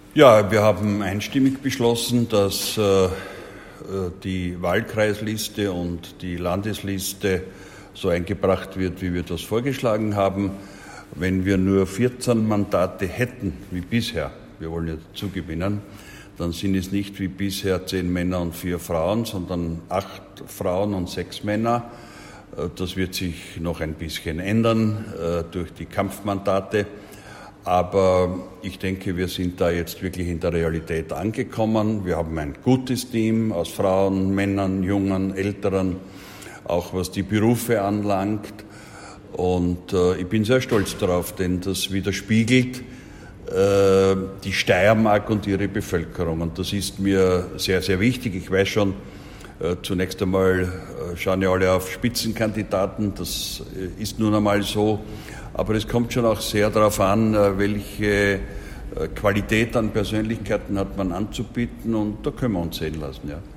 Ja, wir haben einstimmig beschlossen, dass die Wahlkreisliste und die Landesliste so eingebracht wird, wie wir das vorgeschlagen haben. Wenn wir nur 14 Mandate hätten, wie bisher, wir wollen ja zugewinnen, dann sind es nicht wie bisher 10 Männer und 4 Frauen, sondern 8 Frauen und 6 Männer. Das wird sich noch ein bisschen ändern durch die Kampfmandate. Aber ich denke, wir sind da jetzt wirklich in der Realität angekommen. Wir haben ein gutes Team aus Frauen, Männern, Jungen, Älteren, auch was die Berufe anlangt. Und ich bin sehr stolz darauf, denn das widerspiegelt die Steiermark und ihre Bevölkerung. Und das ist mir sehr, sehr wichtig. Ich weiß schon, zunächst einmal schauen ja alle auf Spitzenkandidaten. Das ist nun einmal so. Aber es kommt schon auch sehr darauf an, welche Qualität an Persönlichkeiten hat man anzubieten. Und da können wir uns sehen lassen, ja.